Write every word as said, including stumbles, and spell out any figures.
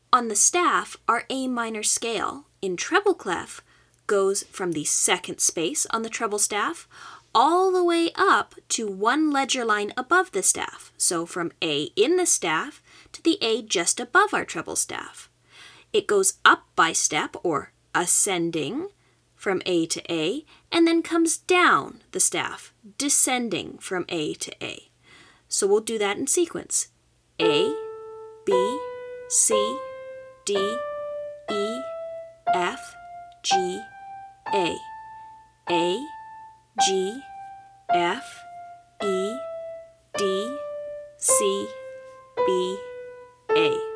On the staff, our A minor scale in treble clef goes from the second space on the treble staff all the way up to one ledger line above the staff. So from A in the staff to the A just above our treble staff. It goes up by step or ascending from A to A and then comes down the staff, descending from A to A. So we'll do that in sequence. A, B, C, D, E, F, G, A. A, G, F, E, D, C, B, A.